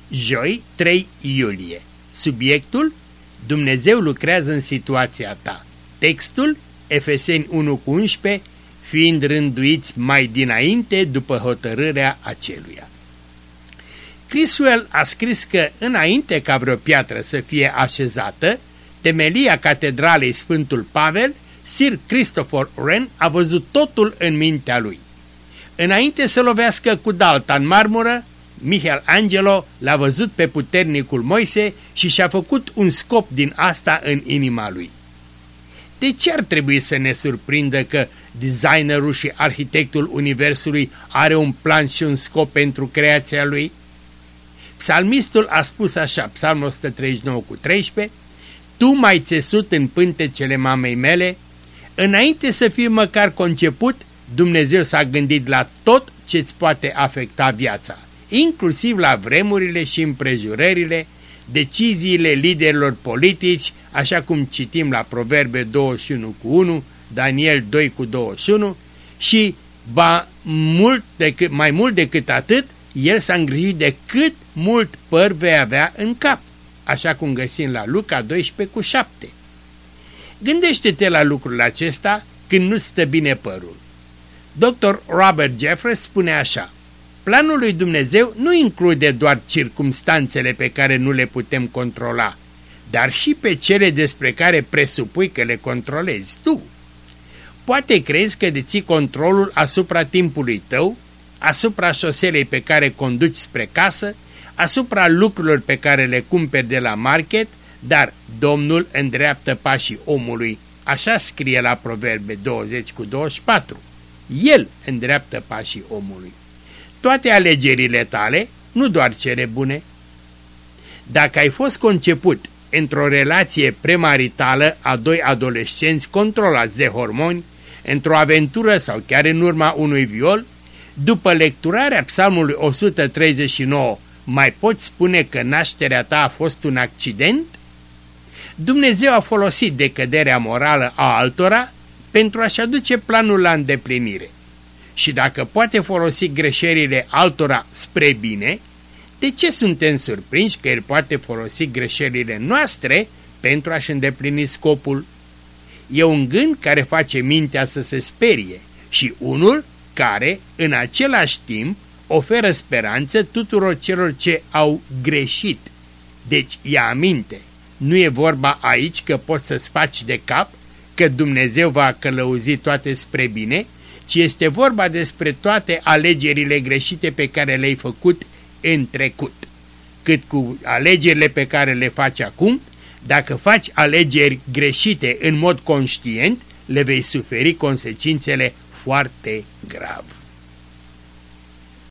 Joi, 3 iulie. Subiectul: Dumnezeu lucrează în situația ta. Textul: Efeseni 1:11, fiind rânduiți mai dinainte după hotărârea aceluia. Criswell a scris că înainte ca vreo piatră să fie așezată, temelia catedralei Sfântul Pavel, Sir Christopher Wren a văzut totul în mintea lui. Înainte să lovească cu dalta în marmură, Michelangelo l-a văzut pe puternicul Moise și și-a făcut un scop din asta în inima lui. De ce ar trebui să ne surprindă că designerul și arhitectul universului are un plan și un scop pentru creația lui? Psalmistul a spus așa, Psalmul 139:13, Tu m-ai țesut în pântecele mamei mele, înainte să fii măcar conceput, Dumnezeu s-a gândit la tot ce-ți poate afecta viața, inclusiv la vremurile și împrejurările, deciziile liderilor politici, așa cum citim la Proverbe 21:1, Daniel 2:21 și mai mult decât atât, el s-a îngrijit de cât mult păr vei avea în cap, așa cum găsim la Luca 12:7. Gândește-te la lucrul acesta când nu stă bine părul. Dr. Robert Jeffress spune așa: planul lui Dumnezeu nu include doar circumstanțele pe care nu le putem controla, dar și pe cele despre care presupui că le controlezi tu. Poate crezi că deții controlul asupra timpului tău, asupra șoselei pe care conduci spre casă, asupra lucrurilor pe care le cumperi de la market, dar Domnul îndreaptă pașii omului, așa scrie la Proverbe 20:24. El îndreaptă pașii omului. Toate alegerile tale, nu doar cele bune. Dacă ai fost conceput într-o relație premaritală a doi adolescenți controlați de hormoni, într-o aventură sau chiar în urma unui viol, după lecturarea Psalmului 139, mai poți spune că nașterea ta a fost un accident? Dumnezeu a folosit decăderea morală a altora pentru a-și aduce planul la îndeplinire. Și dacă poate folosi greșelile altora spre bine, de ce suntem surprinși că El poate folosi greșelile noastre pentru a-și îndeplini scopul? E un gând care face mintea să se sperie și unul care, în același timp, oferă speranță tuturor celor ce au greșit. Deci, ia aminte, nu e vorba aici că poți să-ți faci de cap, că Dumnezeu va călăuzi toate spre bine, ci este vorba despre toate alegerile greșite pe care le-ai făcut în trecut. Cât cu alegerile pe care le faci acum, dacă faci alegeri greșite în mod conștient, le vei suferi consecințele foarte grav.